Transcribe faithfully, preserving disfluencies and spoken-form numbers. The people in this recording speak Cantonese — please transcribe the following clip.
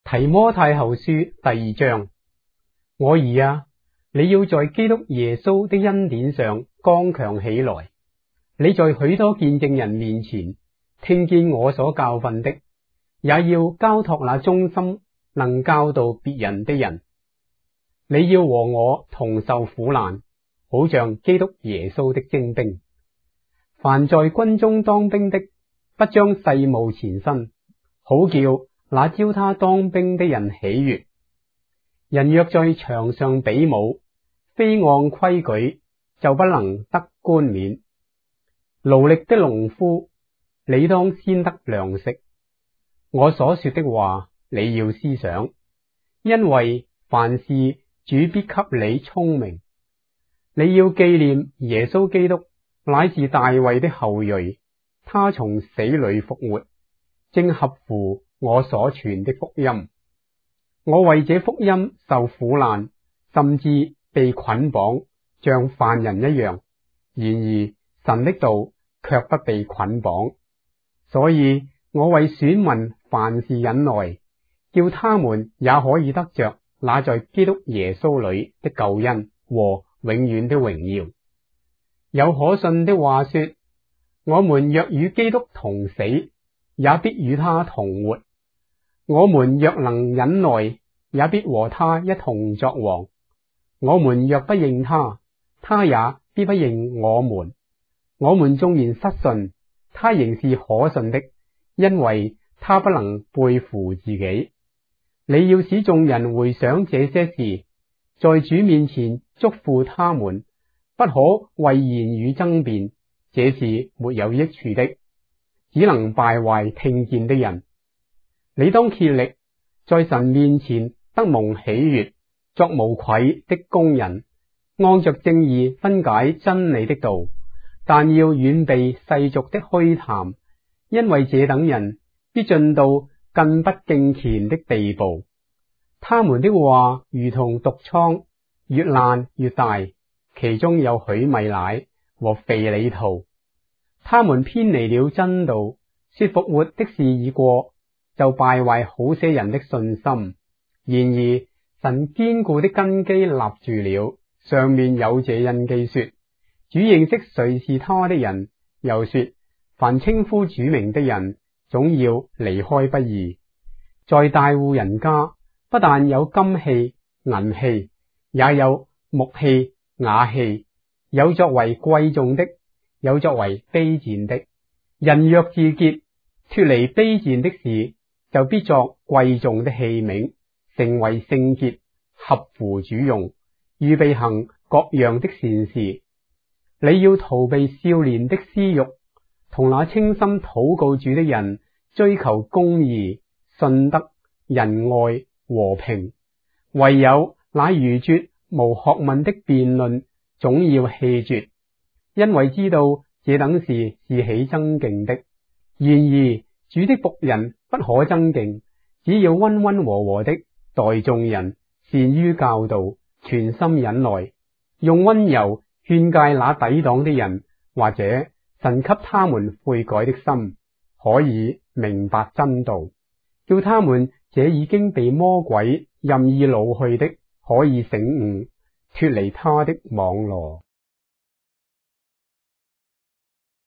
提摩太後書第二章，我兒啊，你要在基督耶穌的恩典上剛強起來。你在許多見證人面前聽見我所教訓的，也要交託那忠心能教導別人的人。你要和我同受苦難，好像基督耶穌的精兵。凡在軍中當兵的，不將世務纏身，好叫那招他當兵的人喜悅。人若在場上比武，非按規矩，就不能得冠冕。勞力的農夫，你當先得糧食。我所說的話，你要思想，因為凡事主必給你聰明。你要紀念耶穌基督乃是大衛的後裔，他從死裏復活，正合乎我所傳的福音。我為這福音受苦難，甚至被捆綁，像犯人一樣。然而神的道卻不被捆綁，所以我為選民凡事忍耐，叫他們也可以得着那在基督耶穌裏的救恩和永遠的榮耀。有可信的話說，我們若與基督同死，也必與他同活；我們若能忍耐，也必和他一同作王。我們若不認他，他也必不認我們。我們縱然失信，他仍是可信的，因為他不能背負自己。你要使眾人回想這些事，在主面前囑咐他們，不可為言語爭辯，這是沒有益處的，只能敗壞聽見的人。你當竭力在神面前得蒙喜悅，作無愧的工人，按着正義分解真理的道。但要遠避世俗的虛談，因為這等人必進到更不敬虔的地步。他們的話如同毒瘡，越爛越大，其中有許米乃和腓利圖。他們偏離了真道，說復活的事已過，就敗壞好些人的信心。然而神堅固的根基立住了，上面有這印記說，主認識誰是他的人，又說凡稱呼主名的人，總要離開不義。在大戶人家，不但有金器、銀器，也有木器、瓦器，有作為貴重的，有作為卑賤的。人若自潔，脫離卑賤的事，就必作貴重的器皿，成為聖潔，合乎主用，預備行各樣的善事。你要逃避少年的私欲，同那清心禱告主的人追求公義、信德、仁愛、和平。唯有那愚拙無學問的辯論，總要棄絕，因為知道這等事是起爭競的。然而主的僕人不可爭競，只要溫溫和和的待眾人，善於教導，全心忍耐，用溫柔勸誡那抵擋的人，或者神給他們悔改的心，可以明白真道，叫他們這已經被魔鬼任意擄去的，可以醒悟，脫離他的網羅。